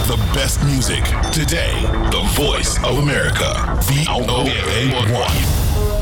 The best music today. The voice of America. VOA1.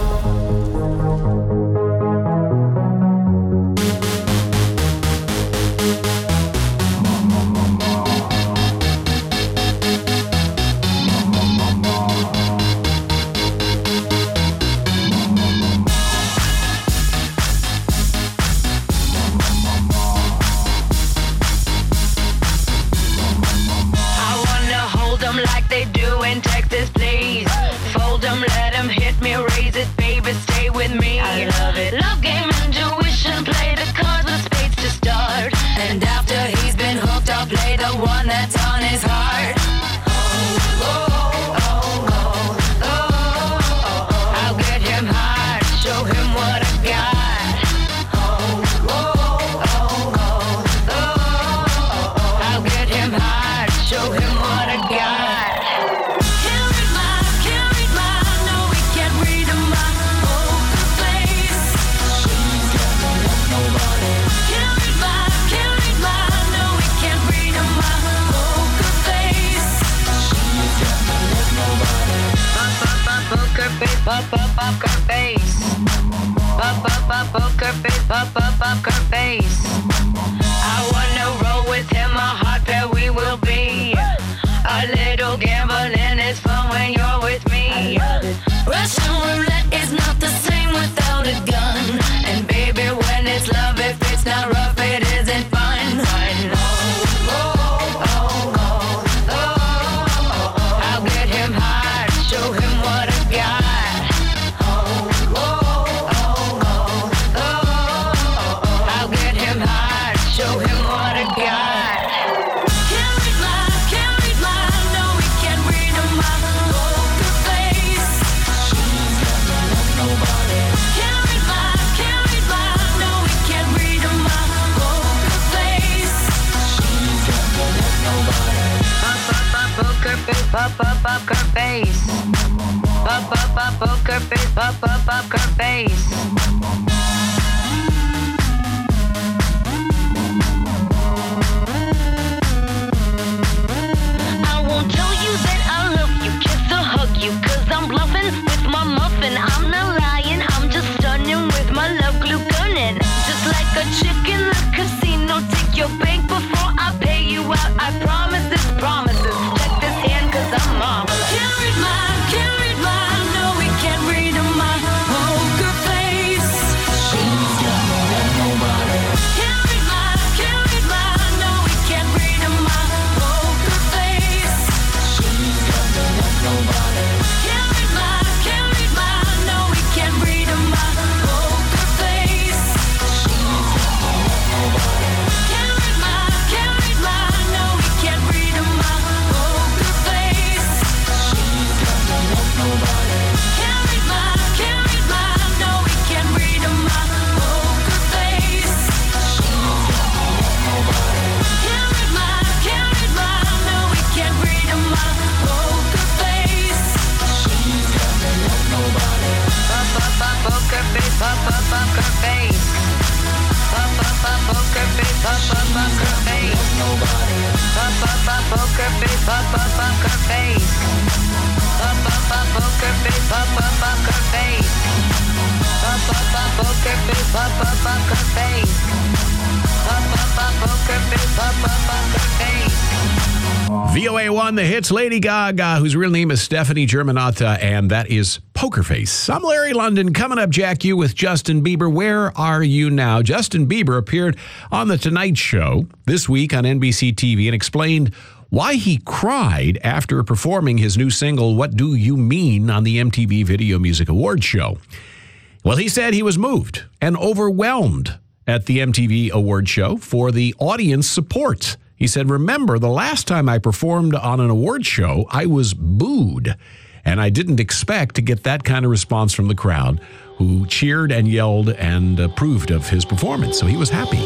VOA1, the hits, Lady Gaga, whose real name is Stephanie Germanotta, and that is Poker Face. I'm Larry London. Coming up, Jack U with Justin Bieber. Where are you now? Justin Bieber appeared on The Tonight Show this week on NBC TV and explained why he cried after performing his new single, What Do You Mean, on the MTV Video Music Awards show. Well, he said he was moved and overwhelmed at the MTV Awards show for the audience support. He said, remember, the last time I performed on an award show, I was booed, and I didn't expect to get that kind of response from the crowd, who cheered and yelled and approved of his performance. So he was happy.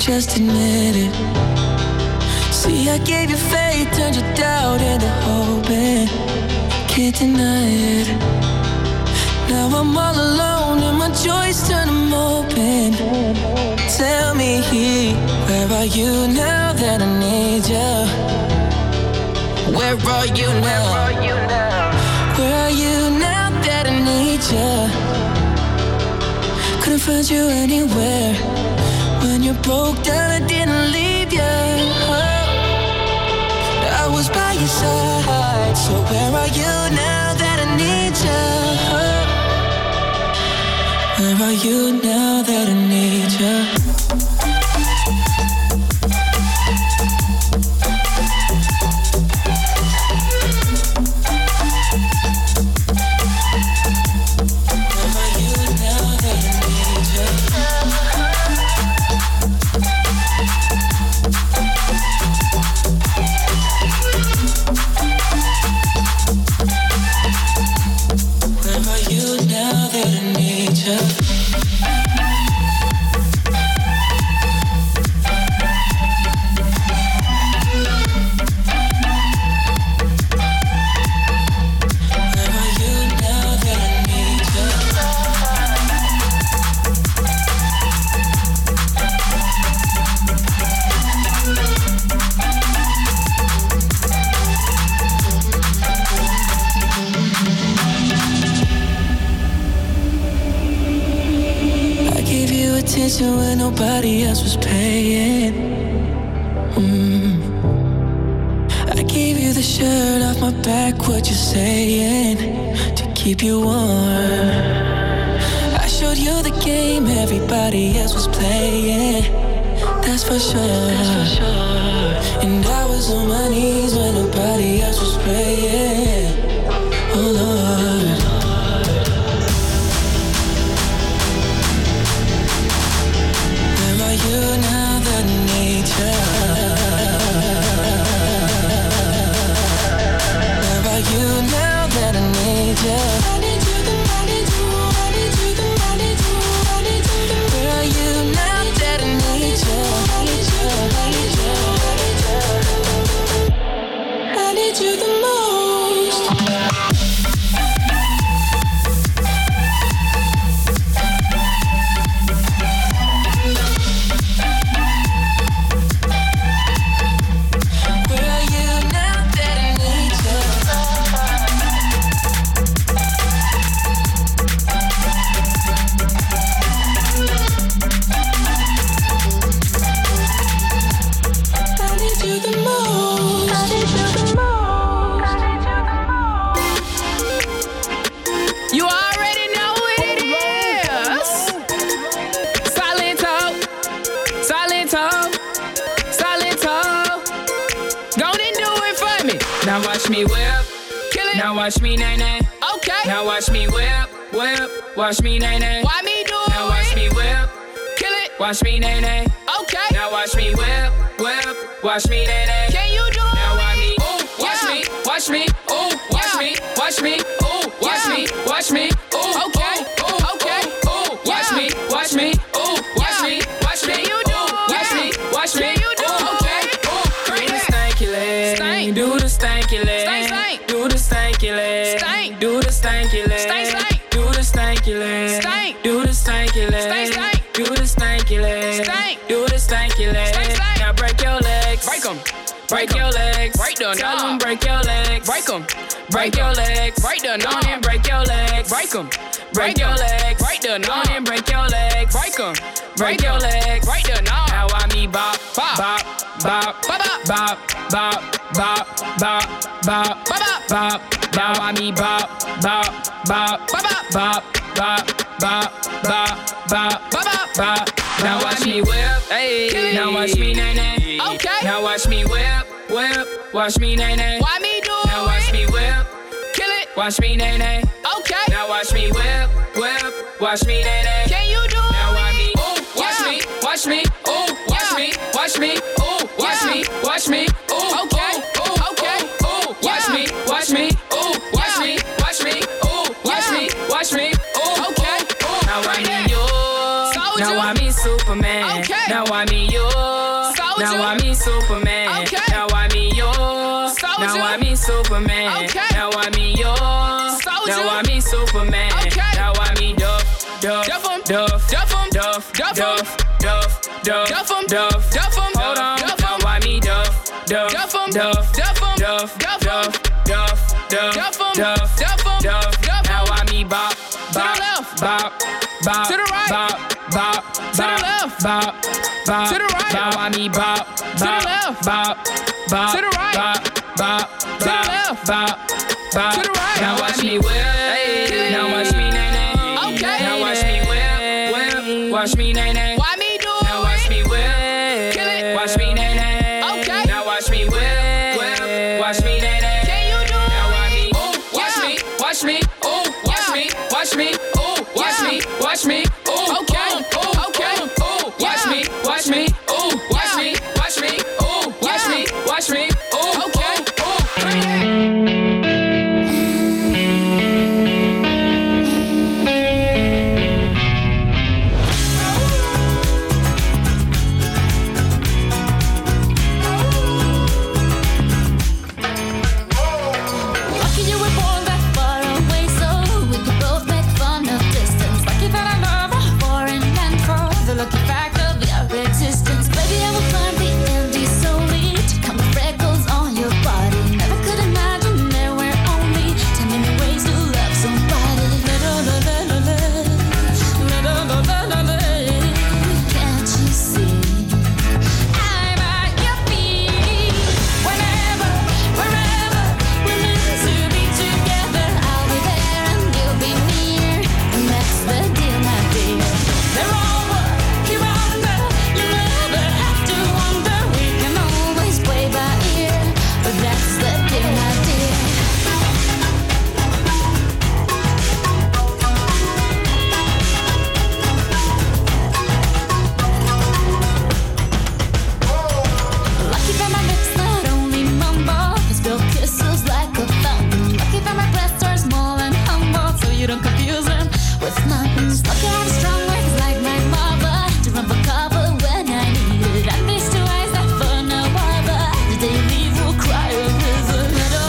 just admit it. See, I gave you faith, turned your doubt into hope, and can't deny it. Now I'm all alone and my joys turn them open. Tell me, where are you now that I need you? Where are you now? Where are you now that I need you? Couldn't find you anywhere. When you broke down, I didn't leave you. I was by your side. So where are you now that I need you? Where are you now that I need you? When nobody else was paying. I gave you the shirt off my back, what you saying, to keep you warm. I showed you the game everybody else was playing. That's for sure. And I was on my knees when nobody else was praying. Oh Lord. You now that I need you. Where are you now that I need you? I need you, I need you, I need you, I need you, I need you. Where are you now that I need you? I need you, I need you, I need you the most. Now watch me whip, kill it. Now watch me nay nay. Okay. Now watch me whip, whip. Watch me nay nay. Why me do it? Now watch me whip, kill it. Watch me nay nay. Okay. Now watch me whip, whip. Watch me nay nay. Can you do it? Now watch me, ooh, watch me, watch me, ooh, watch me, watch me, ooh, watch me, watch me, ooh, okay, okay, ooh, watch me, watch me, ooh, watch me, watch me, you do it? watch me, watch me, you do it? okay, do the stanky leg, do the stanky leg, do the stanky leg, do the stanky leg, do the stanky leg, do the stanky leg, do the stanky leg, do the stanky leg. Now break your legs, Break 'em. break your legs, Break the tell 'em knob. break your legs, Break 'em. break your legs, Break the go on knob. and break your legs, Break 'em. break your legs, Break the go on knob. and break your legs, Break 'em. break your legs, Break the knob. now I me bop, Bop. bop, bop, Bop, bop, bop, bop, bop, bop, Bop, bop. bop. Now I me bop, bop, bop, Bop, bop. bop, bop, bop, bop, bop, Bop, bop. bop. Now watch me whip, Hey. now watch me nay nay. Okay. Now watch me whip, whip. Watch me nay nay. Why me do it? Now watch me whip, Kill it. watch me nay nay. Okay. Now watch me whip, whip. Watch me nay nay. Can you do it? Now watch me, ooh, watch Yeah. me, watch me, ooh, watch Yeah. me, watch me, ooh, watch Yeah. me, watch me, ooh, Okay. ooh, Okay. ooh, watch Yeah. me, watch me, ooh, watch Yeah. me, watch me, ooh, watch Yeah. me, watch me, ooh, Okay. ooh. Now I Bring me it. you, Soldier. now I me Superman, Okay. now I me you. Now I'm me Superman. Okay. Now I'm me yours. Soldier. Now I'm me Superman. Okay. Now I'm me yours. Soldier. Now I'm me Superman. Okay. Now I'm me Duff. Duff 'em. Duff. Duff 'em. Duff. Duff 'em. Duff. Duff. Duff 'em. Duff. Duff 'em. Hold on. Duff 'em. Now I'm me Duff. Duff. Duff 'em. Duff. Duff 'em. Duff. Duff Duff. 'em. Duff. Duff. Duff 'em. Duff. Duff 'em. Duff. Duff 'em. Now I'm me Bop. the left. Bop. Bop. To the right. Bop. Bop. To the left. Bop. Bop. To the right. Now I'm me Bop. To the left. Bop. Bop. To the right. Bop. Bop. To the left. Bop. Bop. To the right. Now watch me whip. Now watch me nay nay. Okay. Now watch me whip. Whip. Watch me nay nay. Why me do Now watch it? me whip. Kill it. Watch me nay nay. Okay. Now watch me whip. Whip. Watch me nay nay. Can you do Now watch me. it? Ooh. Watch Yeah. me. Watch me. Ooh. Watch Yeah. me. Watch me. Ooh. Watch Yeah. me. Watch me. Ooh. Okay. Ooh. Okay. Ooh. Watch Yeah. me. Watch me. Ooh. Watch Yeah. me. Watch me. Ooh. Watch Yeah. me. Watch me. Ooh. Okay. Ooh. Lucky you were born that far away, so we could both make fun of distance. Lucky that I love a foreign land for the lucky fact of your existence. Baby, I will climb the Andes solely to count the freckles on your body. Never could imagine there were only 10 million ways to love somebody. Can't you see? I'm at your feet. Whenever, wherever, we're meant to be together. I'll be there and you'll be near, and that's the deal, my dear. They're over, you're under. You never have to wonder. We can always play by ear, but that's the deal, my dear. Lucky that my lips not only mumble, they spill kisses like a fountain. Lucky that my breasts are small and humble, so you don't confuse them with mountains. Lucky I have strong words like my mother to run for cover when I need it. And these two eyes that for no other, the day you leave will cry a river.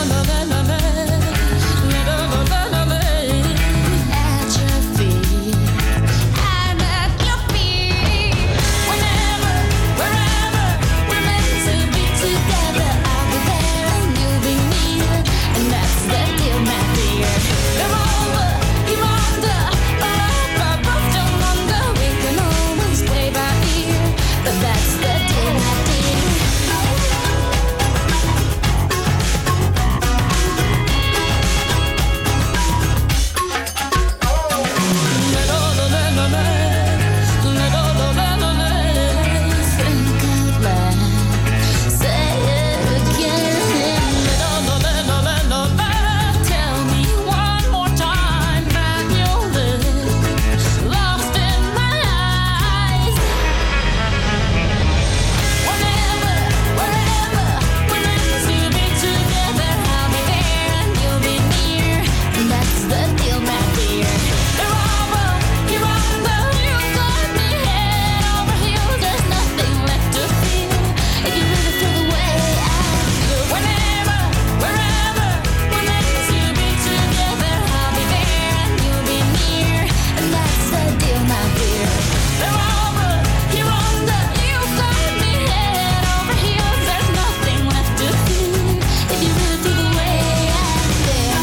At your feet, I'm at your feet. Whenever, wherever, we're meant to be together. I'll be there and you'll be near, and that's the deal, my dear. They're over, you're under, a love I both don't wonder. We can always play by ear, but that's the deal, my dear. Think out loud, say it again. Tell me one more time that you'll live lost in my eyes. Whenever, wherever, we're meant to be together. I'll be there and you'll be near, and that's the deal, my dear. They're over, you're under, you've got me head over heels. There's nothing left to feel if you really feel the way I feel. Whenever, wherever, we're meant to be together. I'll be there and you'll be near, and that's the deal, my dear. They're over, you're under, you've got me head over heels. There's nothing left to feel if you really feel the way I feel.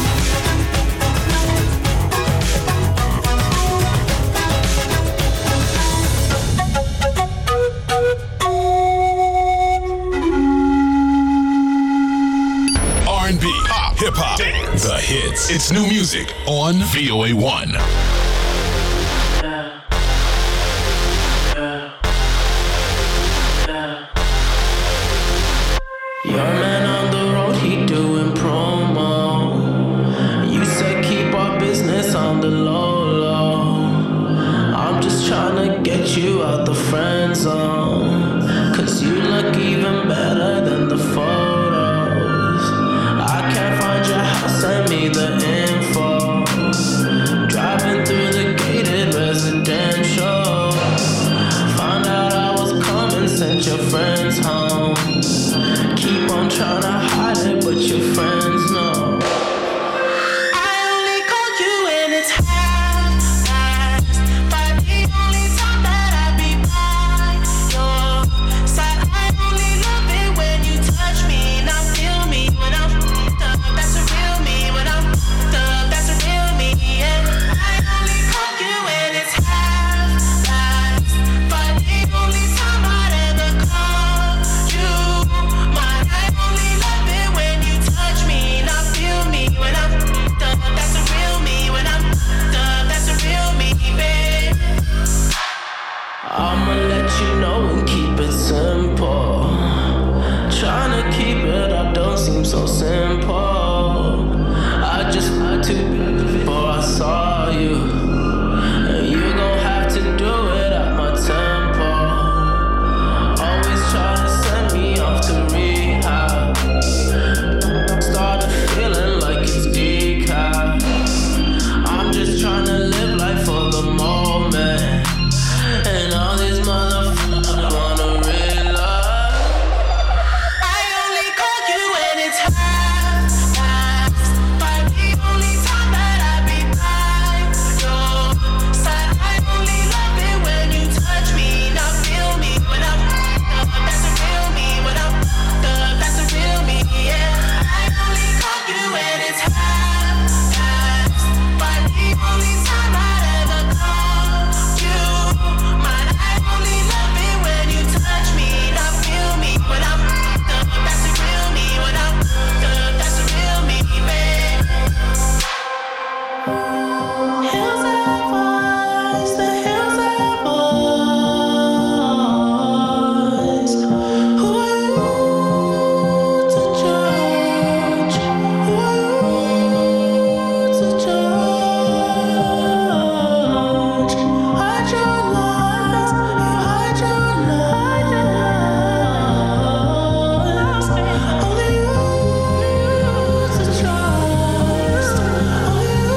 R&B, pop, hip hop, dance, the hits. It's new music on VOA1. Your man on the road, he doing promo. You said keep our business on the low, low. I'm just trying to get you out the friend zone. 'Cause you look even better than the photos. I can't find your house, send me the info. Driving through the gated residential. Found out I was coming, sent your friends home. trying to hide it, but your friends know. I only call you when it's half-past, but the only time that I be by your side. I only love it when you touch me, now feel me when I'm f***ed up. That's a real me when I'm f***ed up. That's a real me, yeah. I only call you when it's half-past, but the only time I'd ever call you mine. I only love it when you touch me, now feel me when I'm f***ed up. That's a real me when I'm f***ed up. That's a real me, babe. I'ma let you know and keep it simple. Tryna keep it up don't seem so simple. I just had to before I saw you, and you gon' have to do it at my tempo. Always try to send me off to rehab. Started feeling like it's decaf. I'm just tryna live life for the moment, and all these motherfuckers wanna realize. I only call you when it's half-past, but the only time that I be by your side. I only love it when you touch me, now feel me when I'm f***ed up. That's a real me when I'm f***ed up. That's a real me, yeah. I only call you when it's half-past, but the only time I'd ever call you mine. I only love it when you touch me, now feel me when I'm f***ed up. That's a real me when I'm f***ed up. That's a real me, babe. Hills have voice, the hills have voice. Who are you to judge? Who are you to judge? Hide your lies, you hide your lies. Only you to trust. Only you.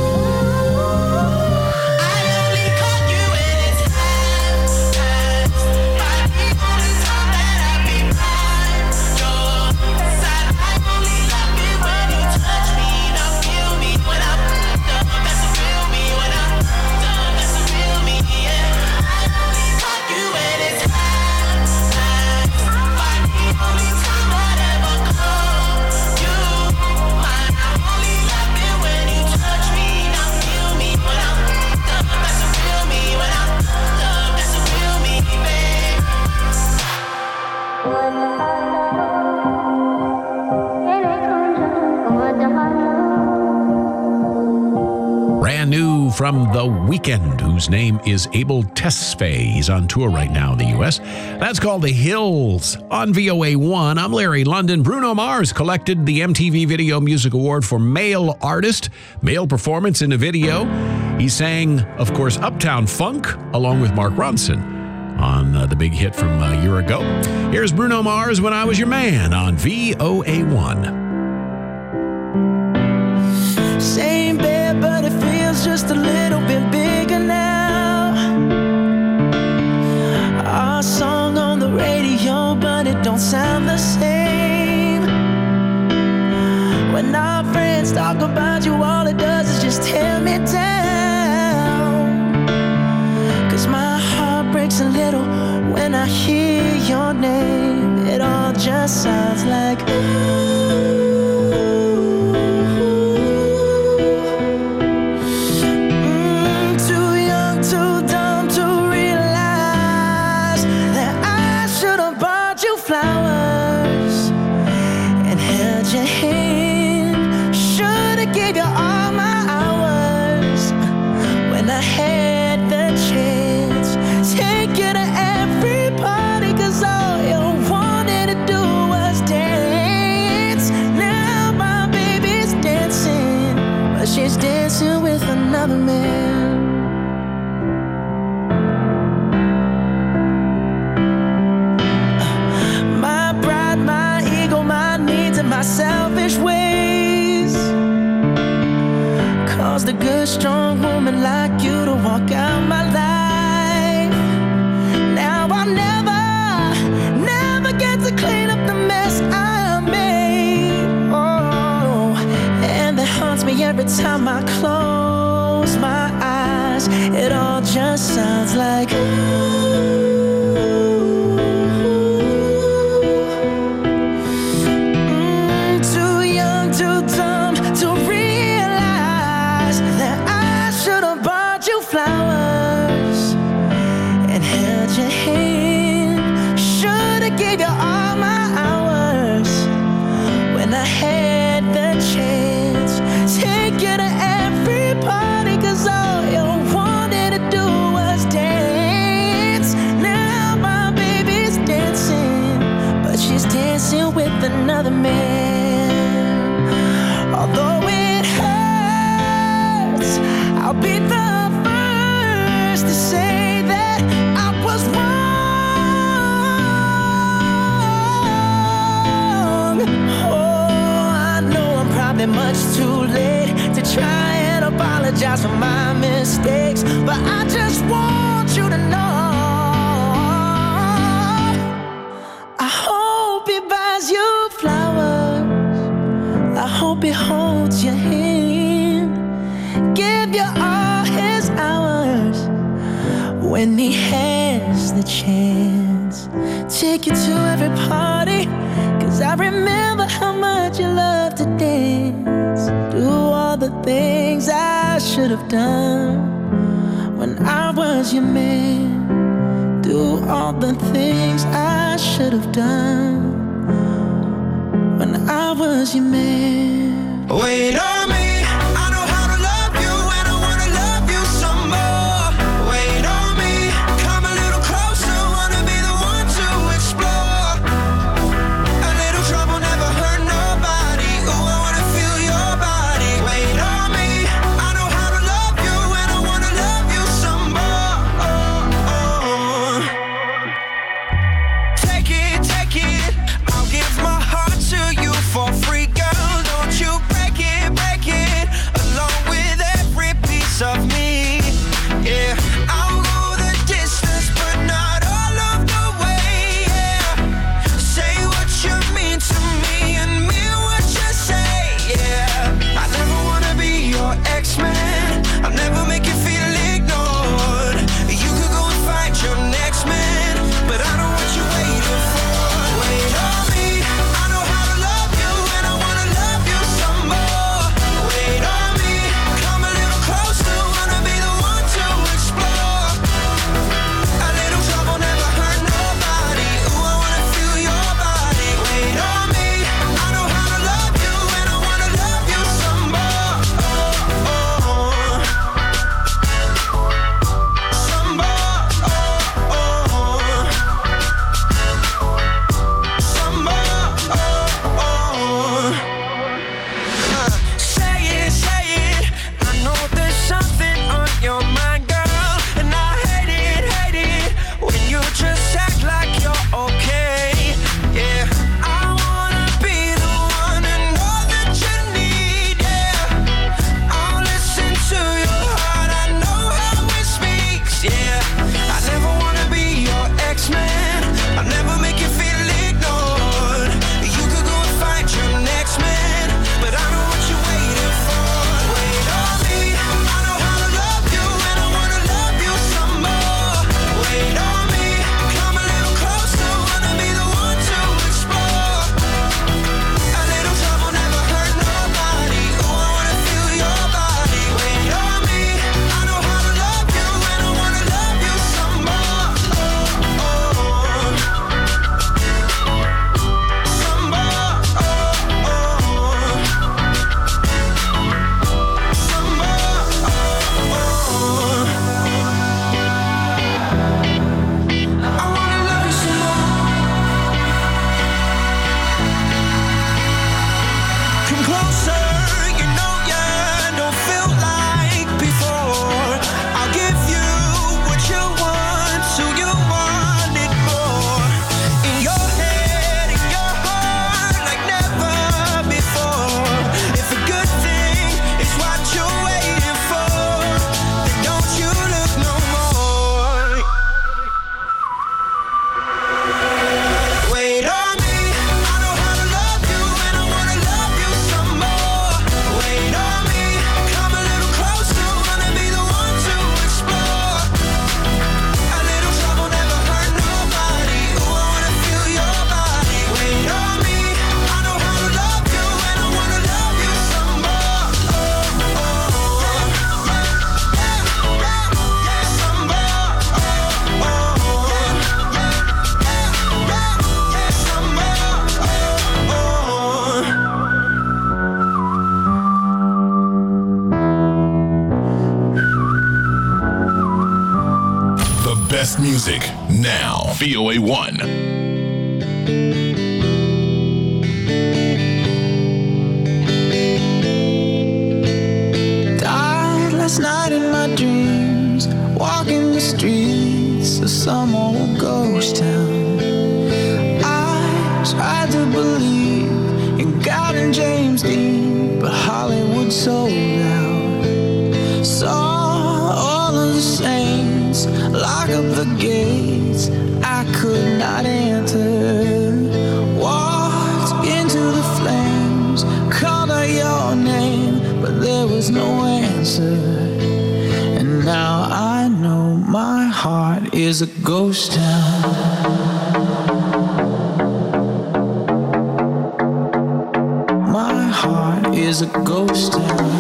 I only call you when it's half-past, but the only time that I be by your side. I only love it when you touch me, now feel me when I'm f***ed up. That's a real me when I'm f***ed up. That's a real me, yeah. I only call you when it's half-past, but the only time I'd ever call you mine. I only love it when you touch me, now feel me when I'm f***ed up. That's a real me when I'm f***ed up. That's a real me, babe. Brand new from The Weeknd, whose name is Abel Tesfaye. He's on tour right now in the U.S. That's called The Hills on VOA1. I'm Larry London. Bruno Mars collected the MTV Video Music Award for Male Artist, male performance in a video. He sang, of course, Uptown Funk along with Mark Ronson on the big hit from a year ago. Here's Bruno Mars, When I Was Your Man on VOA1. Same bed, but it feels just a little bit bigger now. Our song on the radio, but it don't sound the same. When our friends talk about you, all it does is just tear me down. 'Cause my heart breaks a little when I hear your name. It all just sounds like too young, too dumb to realize that I should have bought you flowers and held your hand. Should have gave you all my hours when I had the chance. Take you to every party, 'cause all you wanted to do was dance. Now my baby's dancing, but she's dancing with another man. My pride, my ego, my needs, and my selfish ways caused a good, strong woman like you to walk out my life. Now I'll never get to clean up the mess I made. every time I close my eyes, it all just sounds like too young, too dumb to realize that I should have bought you flowers and held your hand. Should have gave you all my hours when I had the chance. Take you to every party, 'cause all you wanted to do was dance. Now my baby's dancing, but she's dancing with another man. Although it hurts, I'll be the first to say that I was wrong. Oh, I know I'm probably much too late to try and apologize for my mistakes, but I just want you to know I hope he buys you flowers. I hope he holds your hand, give you all his hours when he has the chance. Take you to every party, 'cause I remember how much you love to dance. Do all the things I should have done when I was your man. Do all the things I should have done when I was your man. Wait on me, I know how to love you, and I wanna love you some more. Wait on me, come a little closer, wanna be the one to explore. A little trouble never hurt nobody. Ooh, I wanna feel your body. Wait on me, I know how to love you, and I wanna love you some more. Take it, I'll give my heart to you for free, girl. Don't you break it, music now. VOA1. Died last night in my dreams, walking the streets of some old ghost town. I tried to believe in God and James Dean, but Hollywood sold out. Saw all of the saints lock up the gates I could not enter. Walked into the flames, called out your name, but there was no answer. And now I know my heart is a ghost town. My heart is a ghost town.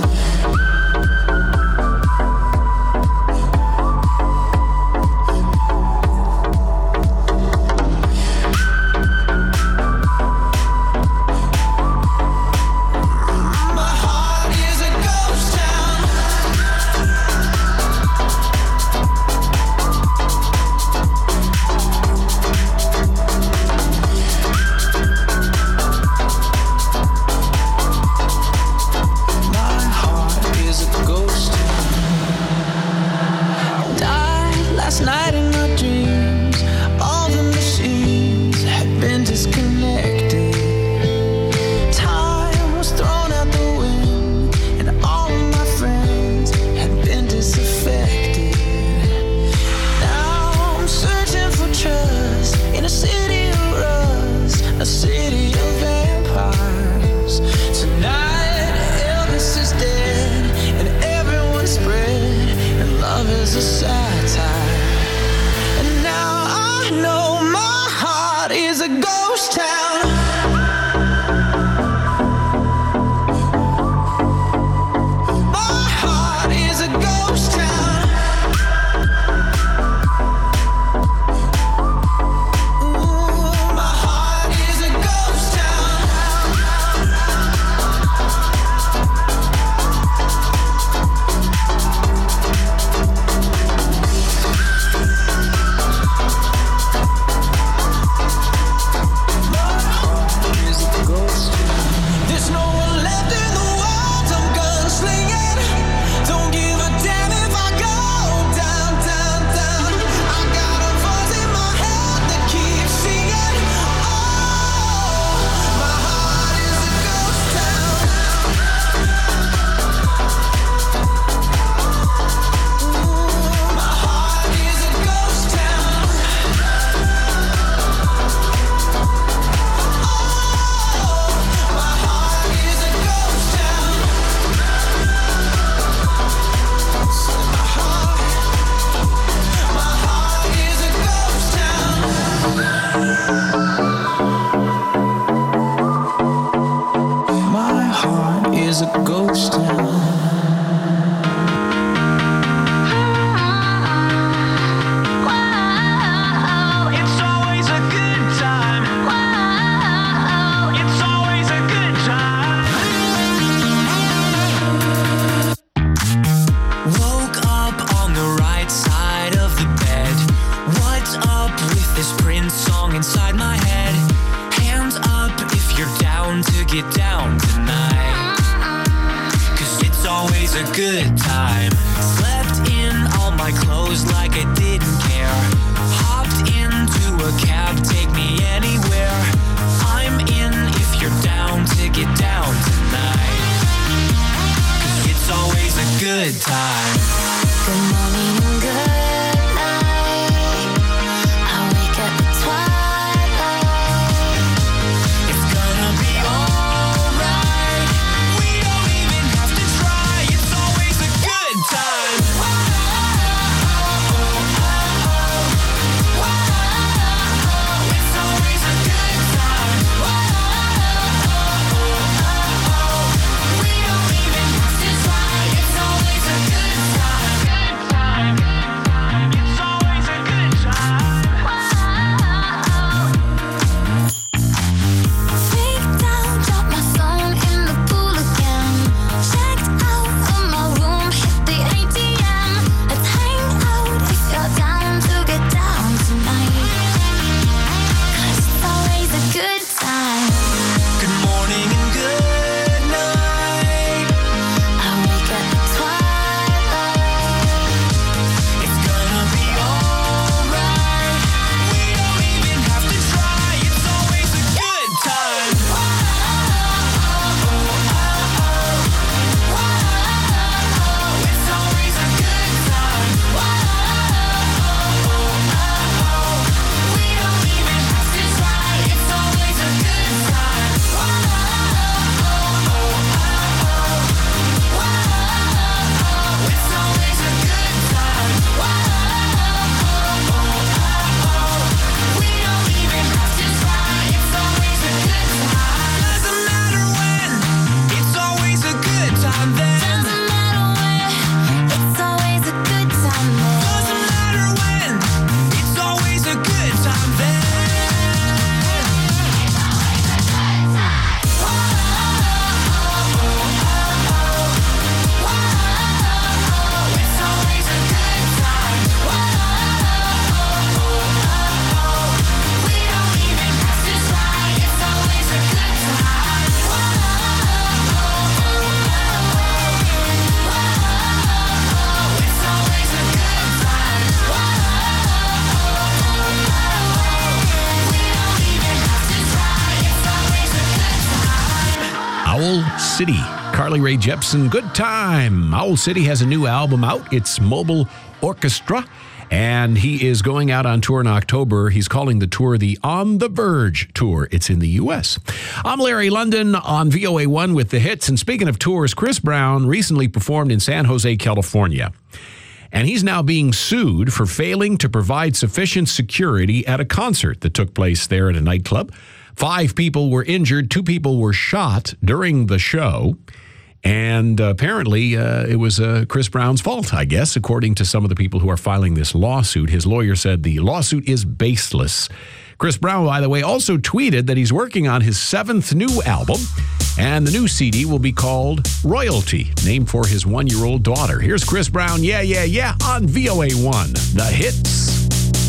It's always a good time. City. Carly Rae Jepsen, Good Time. Owl City has a new album out. It's Mobile Orchestra, and he is going out on tour in October. He's calling the tour the On the Verge Tour. It's in the U.S. I'm Larry London on VOA1 with the hits. And speaking of tours, Chris Brown recently performed in San Jose, California. And he's now being sued for failing to provide sufficient security at a concert that took place there at a nightclub. 5 people were injured. 2 people were shot during the show. And apparently it was Chris Brown's fault, I guess, according to some of the people who are filing this lawsuit. His lawyer said the lawsuit is baseless. Chris Brown, by the way, also tweeted that he's working on his 7th new album. And the new CD will be called Royalty, named for his 1-year-old daughter. Here's Chris Brown, Yeah, Yeah, Yeah, on VOA1, The Hits.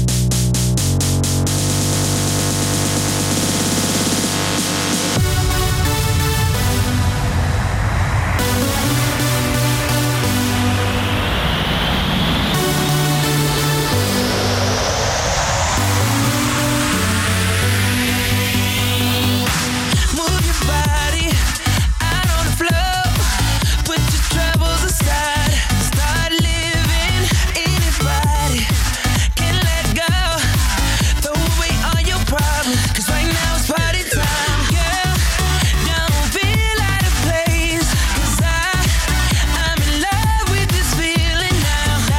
Move your body out on the floor. Put your troubles aside. Start living. Anybody can let go. Throw away all your problems. 'Cause right now it's party time. Girl, don't feel out of place. 'Cause I'm in love with this feeling now.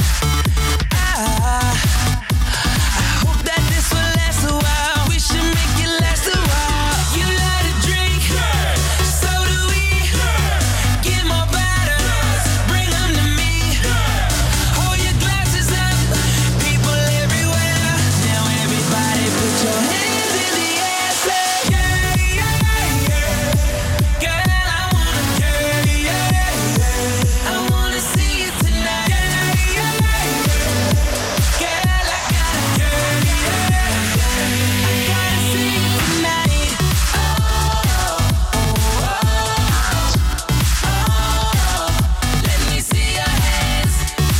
I hope that this will last a while. We should make it last a while. You like to drink, so do we. Get more bottles, bring them to me. Hold your glasses up, people everywhere. Now everybody put your hands in the air. Say yeah, yeah, yeah. Girl, I wanna see you tonight. Yeah, yeah, yeah. Girl, I gotta see you tonight. Let me see your hands.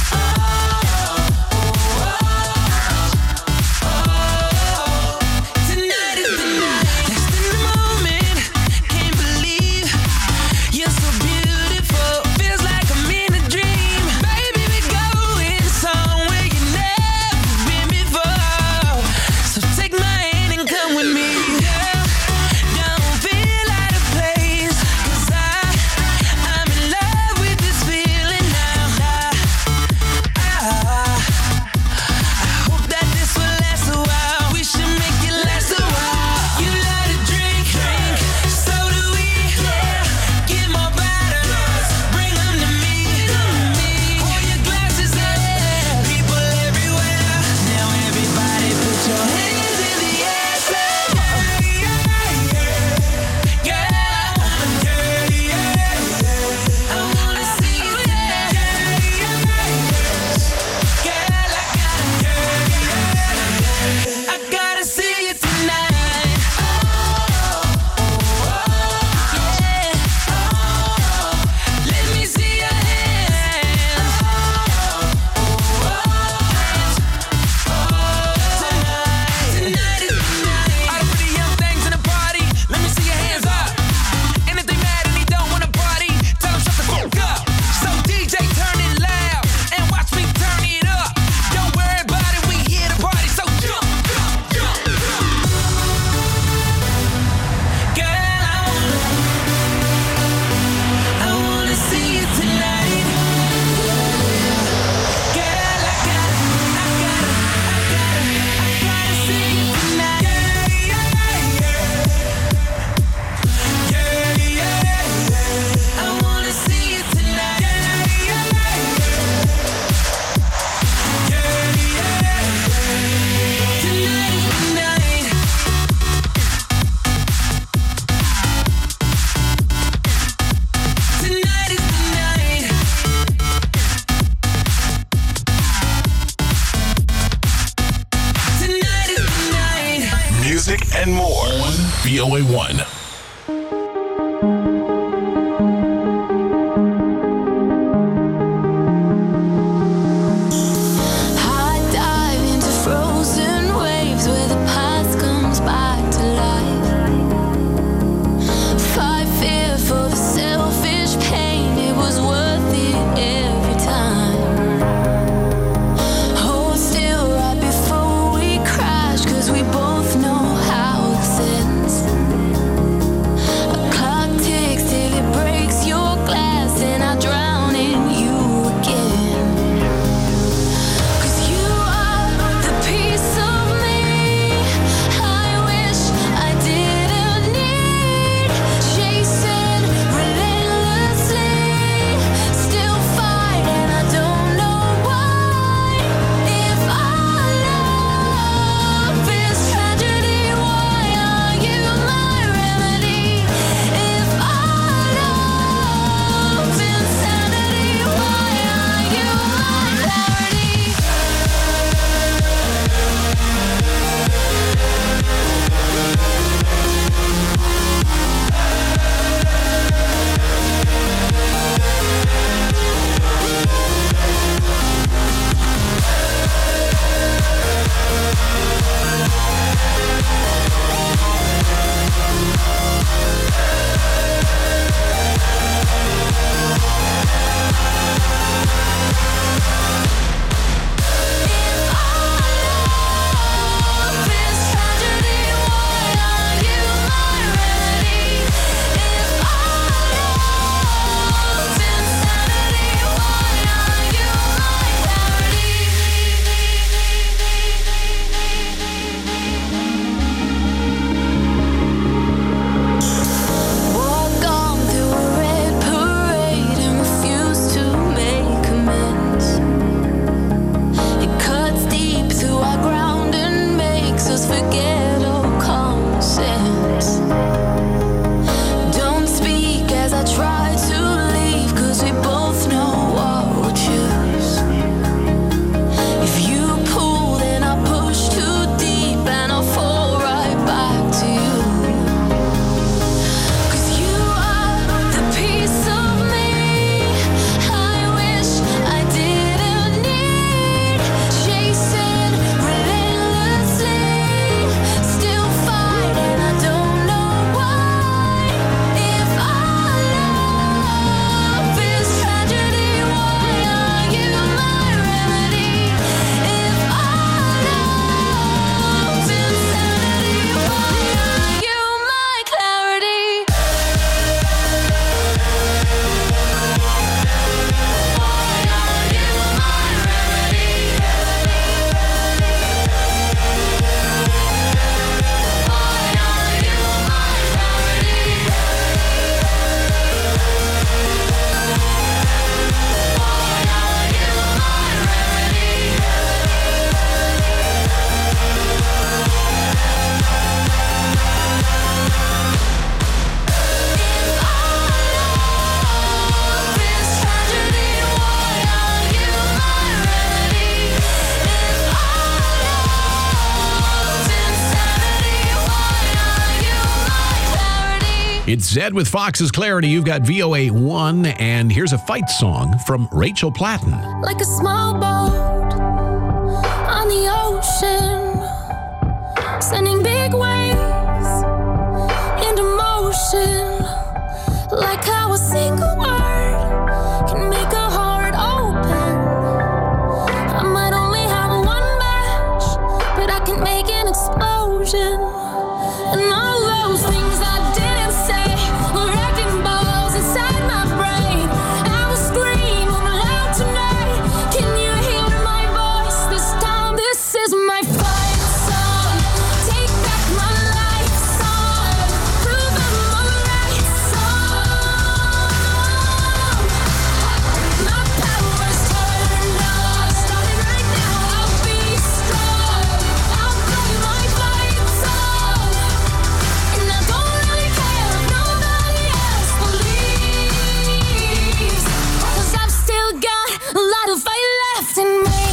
Tonight is the night. Lost in the moment. Can't believe you're so beautiful. Feels like I'm in a dream. Baby, we're going somewhere you never been before. So take my hand and come with me. Girl, don't feel out of place. 'Cause I'm in love with this feeling now. I hope that this will last a while. We should make it last a while. You like to drink, so do we. Get more bottles, bring them to me. Hold your glasses up, people everywhere. Now everybody put your hands in the air. Say yeah, yeah, yeah. Girl, I wanna see you tonight. Girl, I gotta see you tonight. Let me see your hands. Tonight is the night. All the pretty young things in the party, let me see your hands up. And if they mad and they don't wanna party, tell them shut the fuck up. So DJ, turn it loud and watch me turn it up. Don't worry about it, we here to party, so jump, jump, jump. Girl, I wanna see you tonight. Girl, I gotta see you tonight. I wanna see you tonight. Tonight is the night. Tonight is the night. Tonight is the night. Music and more on VOA1. I dive into frozen waves where the past comes back to life. Fight fear for the It's Zed with Fox's Clarity. You've got VOA 1, and here's a fight song from Rachel Platten. Like a small boat on the ocean, sending big waves into motion. Like how a single word can make a heart open. I might only have one match, but I can make an explosion. And all those things I didn't say were wrecking balls inside my brain. I will scream aloud tonight. Can you hear my voice this time? This is my fight song. Take back my life song. Prove I'm alright song. My power's turned on. Starting right now, I'll be strong. I'll play my fight song. And I don't really care if nobody else believes, 'cause I've still got a lot of fight left in me.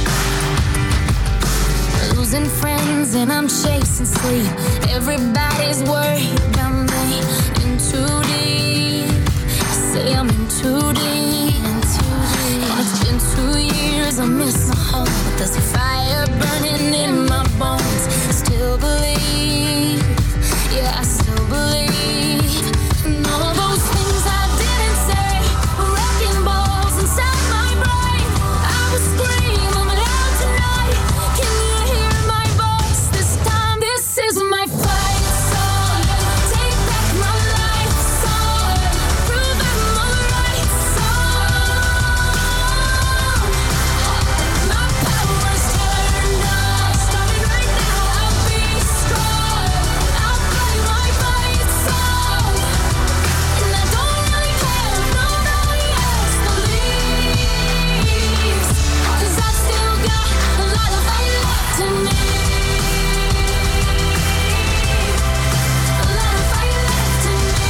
Losing friends and I'm chasing sleep. Everybody's worried about me. In too deep. I say I'm in too deep. And it's been 2 years, I miss my home, but there's a fire burning in my bones. Still believe, yeah, I still believe. And all of those things I didn't say were wrecking balls inside my brain. I will scream them out tonight. Can you hear my voice this time? This is my fight song. Take back my life song. Prove I'm alright song. My power's turned on. Starting right now, I'll be strong. I'll play my fight song. And I don't really care if nobody else believes, 'cause I've still got a lot of fight left in me. A lot of fight left in me.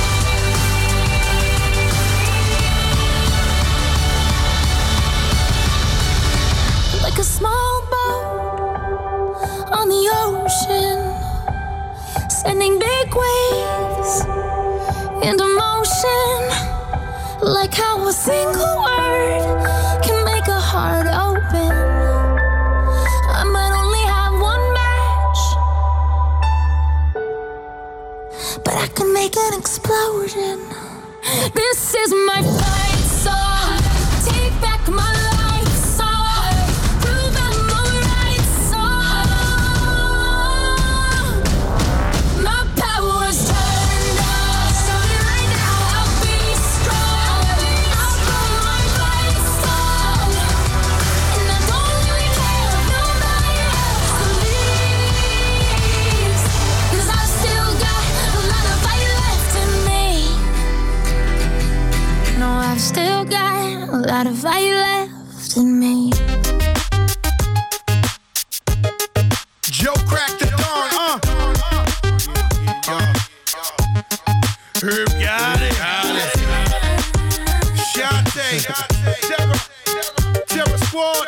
Like a small boat on the ocean, sending big waves into motion. Like how a single word can make a heart open. I might only have one match, but I can make an explosion. This is my fight song. Take back my life song. Prove I'm alright song. My power's turned on. Starting right now, I'll be strong. I'll play my fight song. And I don't really care if nobody else believes, 'cause I've still got a lot of fight left in me. No, I've still got a lot of fight left in me. Joe cracked the dawn, Herb got it. Shante, Terror Squad.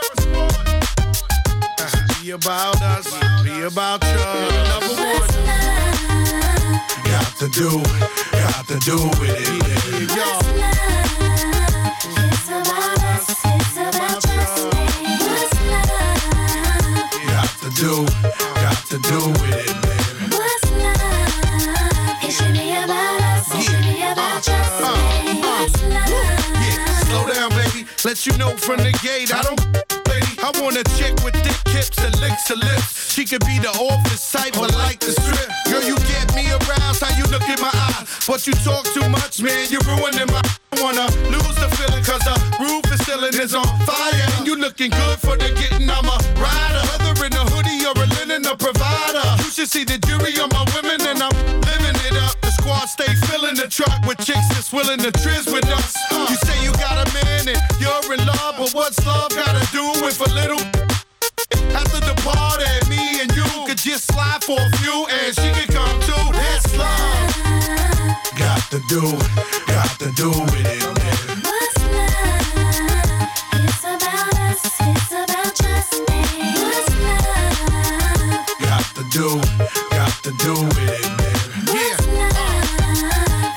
Be about us, be about you. Number one. Got to do with it. Y'all. It's about us, it's about just me. What's love? Got to do with it, baby. What's love? It should be about us, it should be about just me. What's love? Yeah, slow down, baby. Let you know from the gate, I don't lady. I want a chick with thick hips and licks her lips. She could be the office type, but like the strip. Girl, you get me aroused, how you look in my eyes. But you talk too much, man, you're ruining my. I wanna lose the feeling, 'cause the roof is ceiling is on fire. And you looking good for the getting, I'm a rider. Whether in a hoodie or a linen, a provider. You should see the jury on my women, and I'm living it up. The squad stay filling the truck with chicks that's willing to trizz with us. You say you got a man and you're in love, but what's love gotta do with a little? After the party, me and you could just slide for a few, and she could come too. That's love. Got to do with it, man. What's love? It's about us, it's about just me. What's love? Got to do with it, man. What's love?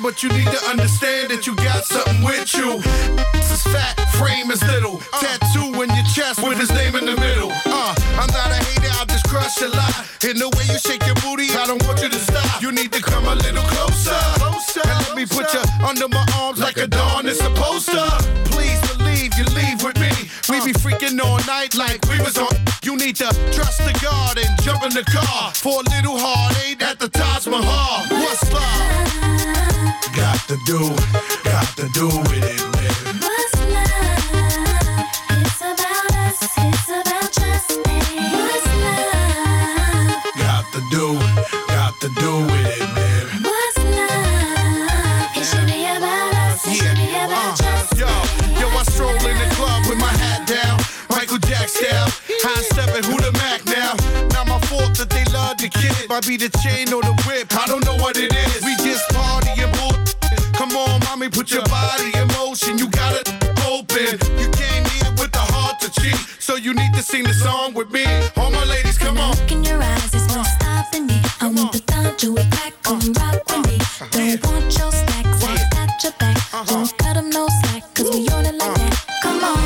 but you need to understand that you got something with you. This is fat, frame is little. Tattoo in your chest with his name in the middle. I'm not a hater, I'll just crush a lot. In the way you shake your booty, I don't want you to stop. You need to come a little closer. And let me put you under my arms like a dawn is supposed to. Please believe you leave with me. We be freaking all night like we was on. You need to trust the God and jump in the car for a little heartache at the Taj Mahal. What's love? Got to do with it, man. What's love? It's about us, it's about trust me. What's love? Got to do with it, man. What's love? It should be about us, it should be about trust me. Yo, I stroll in the club with my hat down, Michael Jackson style. High stepping, who the Mac now? Not my fault that they love the kid. Might be the chain or the whip, I don't know what it is. We just party and bull. Come on, mommy, put your body in motion. You got it open. You came here with the heart to cheat, so you need to sing the song with me. All my ladies, come on. Look in your eyes, there's no stopping me. I want the thought to it back, come rock with me. Don't want your stacks, I got your back. Don't cut them no slack, cause we on it like that. Come on.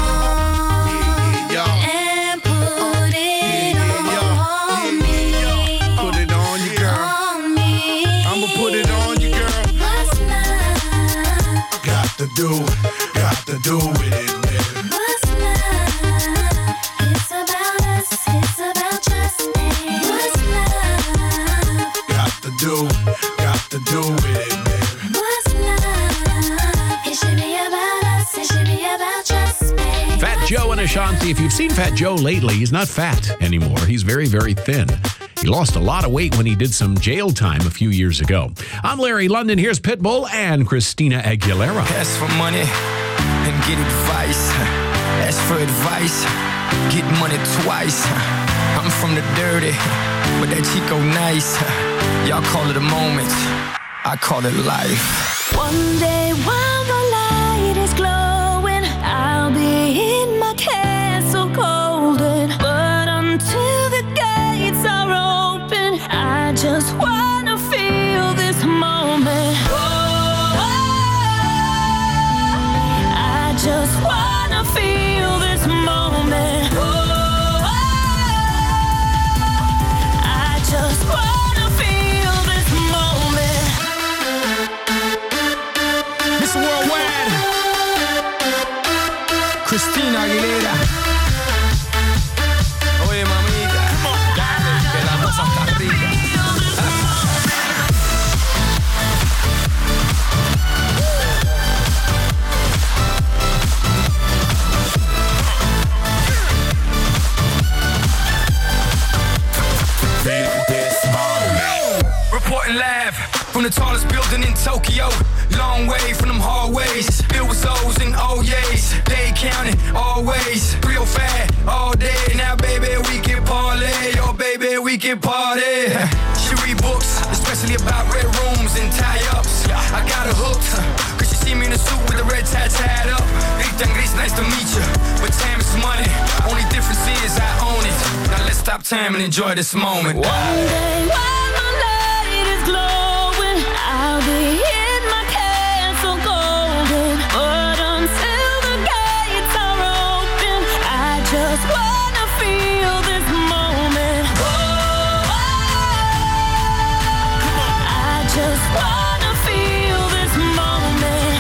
And put it on me. Put it on you, girl. On me. I'ma put it on you, girl. What's love? Got to do with it, man. What's love? It's about us, it's about trust me. What's love? Got to do with it, man. What's love? It should be about us, it should be about trust me. Fat Joe and Ashanti. If you've seen Fat Joe lately, he's not fat anymore. He's very, very thin. He lost a lot of weight when he did some jail time a few years ago. I'm Larry London. Here's Pitbull and Christina Aguilera. Ask for money and get advice. Ask for advice, get money twice. I'm from the dirty, but that Chico nice. Y'all call it a moment, I call it life. One day while the light is glowing, I'll be in my castle golden. But until the gates are open, I just wanna feel this moment. I just wanna feel this moment. I just wanna feel this moment. Miss Worldwide, Christina Aguilera. Oye, mamita, dale, que la cosa está rica. Reporting live from the tallest building in Tokyo. Long way from them hallways, filled with O's and O's. They counting always, real fat all day. Now, baby, we can parlay. Oh, baby, we can party. She read books, especially about red rooms and tie-ups. I got her hooked, cause she see me in a suit with the red tie tied up. Rita and Gris, nice to meet you, but time is money. Only difference is I own it. Now let's stop time and enjoy this moment. One day while the light is glowing, I'll be in my castle golden. But until the gates are open, I just wanna feel this moment. I just wanna feel this moment.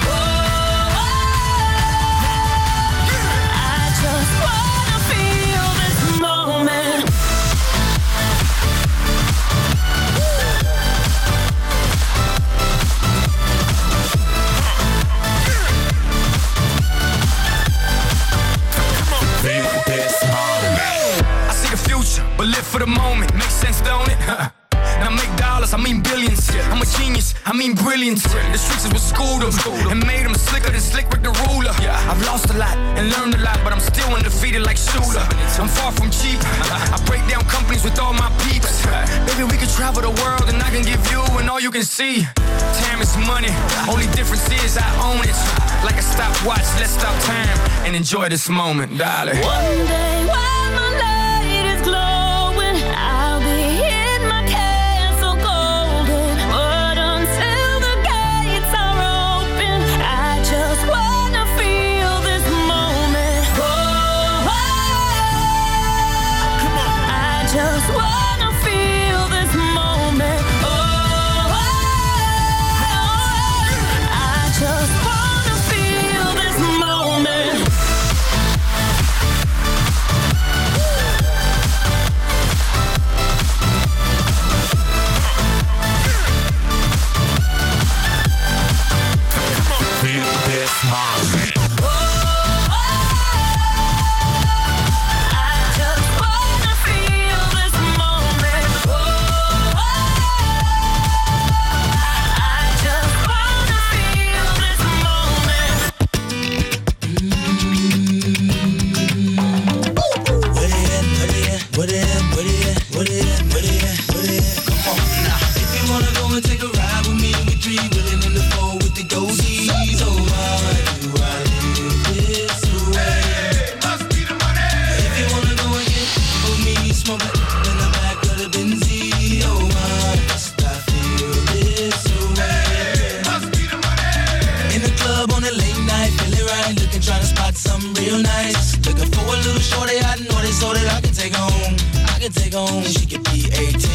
I just wanna feel this moment. I see the future, but live for the moment. Makes sense, don't it? Now make dollars, I mean billions. I'm a genius, I mean brilliant. The streets is what schooled them and made them slicker than Slick Rick the ruler. I've lost a lot and learned a lot, but I'm still undefeated like Shooter. I'm far from cheap. I break down companies with all my peeps. Baby, we can travel the world and I can give you and all you can see. Time is money, only difference is I own it. Like a stopwatch, let's stop time and enjoy this moment, darling. One day while the light is glowing, I'll be in my castle golden. But until the gates are just wanna feel this moment. Oh, I just wanna feel this moment. Feel this moment. She could be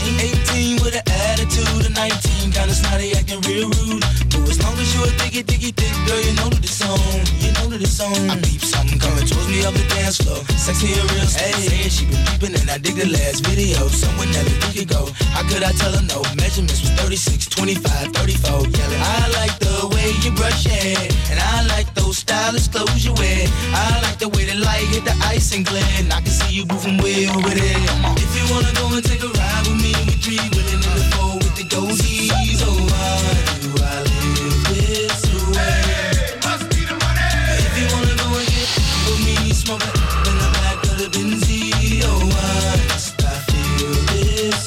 18 with an attitude of 19, kinda snotty, acting real rude. But as long as you a thick girl, you know that it's on. I peep something coming towards me up the dance floor. Sexy and real stuff. Saying she been peeping and I dig the last video. Somewhere Nelly we could go. How could I tell her no? Measurements was 36, 25, 34. Yelling, I like the way you brush your hair, and I like those stylish clothes you wear. I like the way the light hit the ice and glare, and I can see you moving way over there. If you wanna go and take a ride with me, we three willing in the four with the goatees. Oh, why do I live this way? Must be the money. If you wanna go and get with me, smoke it in the back of the Benz. Oh, why must I feel this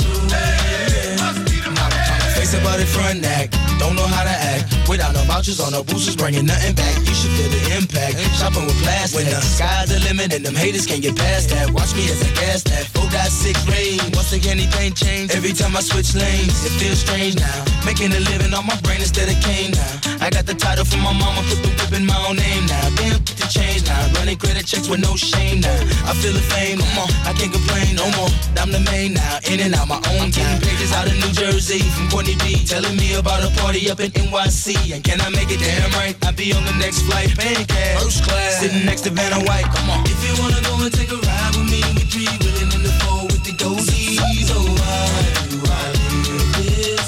way? Must be the money. Face about it front act, don't know how to act. Without no vouchers or no boosters, bringing nothing back. You should feel the impact. Shopping with plastic. When the sky's the limit and them haters can't get past that. Watch me as I gas that 4.6 range. Once again, anything change. Every time I switch lanes, it feels strange now. Making a living on my brain instead of cane now. I got the title from my mama, put the whip in my own name now. Damn, get the change now. Running credit checks with no shame now. I feel the fame, come on, I can't complain no more. I'm the main now, in and out my own time. Pages out of New Jersey from Courtney B, telling me about a party up in NYC. And can I make it damn right? I'll be on the next flight, paying cash, first class, sitting next to Vanna White. Come on. If you wanna go and take a ride with me, we three willing in the four with the goatees. Oh, why do I live this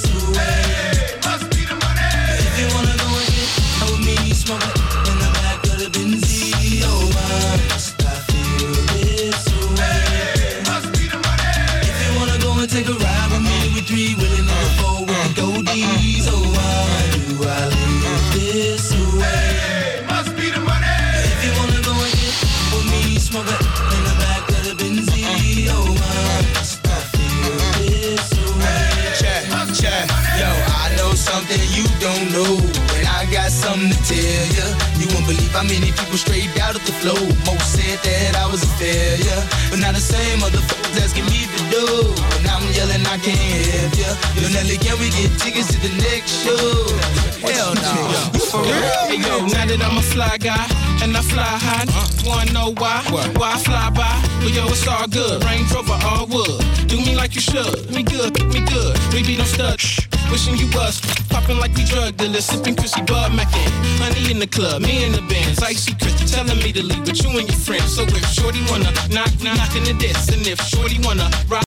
way? Must be the money. If you wanna go and get with me, smoke it in the back of the Benz. Oh, why must I feel this way? Must be the money. If you wanna go and take a ride with me, we three willing in the four with the goatees. Oh, why do I live this way? Must be the money. If you wanna go and get with me, smoke it in the back of the Benz. Oh, why must I feel this way? Check. Yo, I know something you don't know, and I got something to tell ya. You won't believe how many people straight out of the flow. Most said that I was a failure, but now the same motherfuckers asking me to do. And I'm yelling, I can't help ya. Yo, Nelly, can we get tickets to the next show? Hell no. For real? Hey, yo, now that I'm a fly guy and I fly high, wanna know why? Why I fly by? Well, yo, it's all good. Range Rover, all wood. Do me like you should. Me good. We be them studs. Wishing you was popping like we drug dealers, sipping Chrissy Bud Mackin. Honey in the club, me in the bands, icy Chris telling me to leave with you and your friends. So if Shorty wanna knock in the diss, and if Shorty wanna rock.